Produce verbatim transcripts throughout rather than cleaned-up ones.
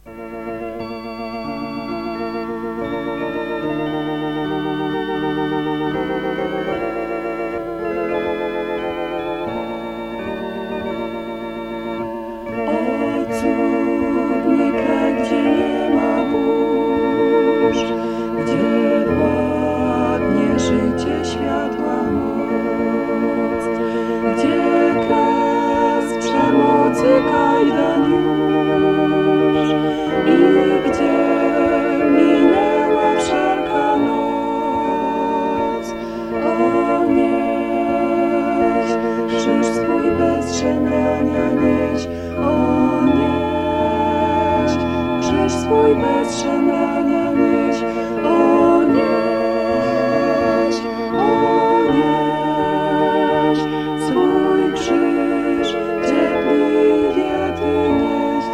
Kajdan już i gdzie minęła wszelka noc. O nieś, krzyż swój bez szemrania nieś. O nieś, krzyż swój bez szemrania nieś. O nieś, o nieś, swój krzyż cierpliwie Ty nieś,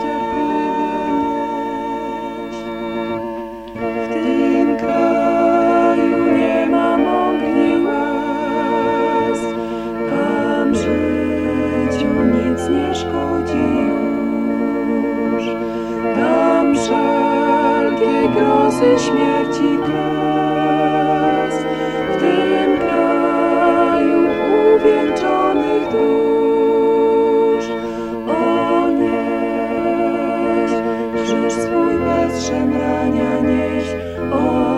cierpliwie nieś. W tym kraju nie ma mąki łez, tam życiu nic nie szkodzi już, tam wszelkiej grozy śmierci kres. W tym kraju uwieńczonych dusz, o nieś, krzyż swój bez szemrania nieś. O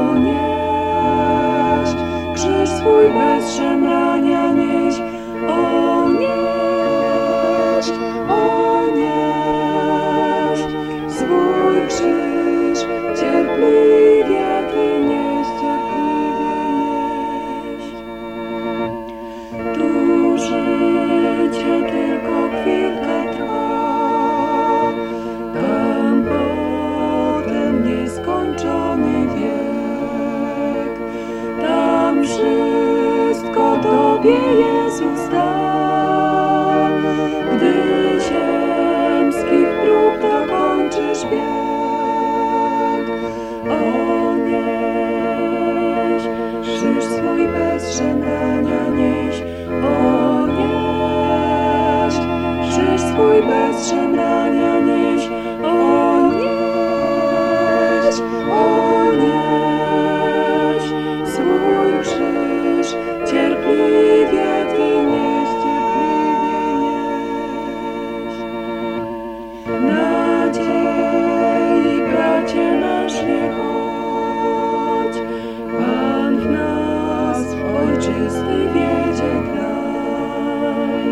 nieś, krzyż swój bez szemrania nieś. O nieś, o nieś, swój krzyż cierpliwie Ty nieś, cierpliwie nieś. Tu życie tylko chwilkę trwa, tam potem nieskończony wiek. Tam wszystko Tobie Jezus da, gdy ziemskich prób dokończysz bieg. O nieś, krzyż swój bez szemrania nieś. O nieś, krzyż swój bez szemrania nieś. O nieś, o nieś, swój krzyż cierpliwie Ty nieś, cierpliwie nieś. Nadziei, bracie nasz, nie chodź, Pan w nas ojczysty wiedzie kraj.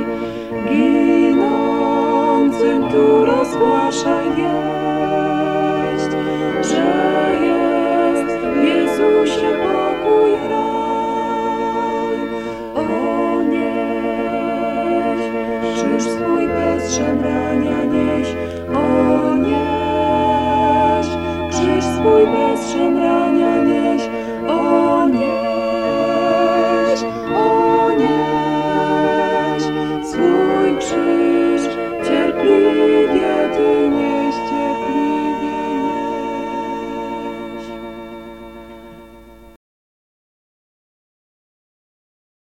Ginącym tu rozgłaszaj wieść, że jest w Jezusie pokój i raj. O nieś, krzyż swój bez szemrania nieś. O nieś, krzyż swój bez szemrania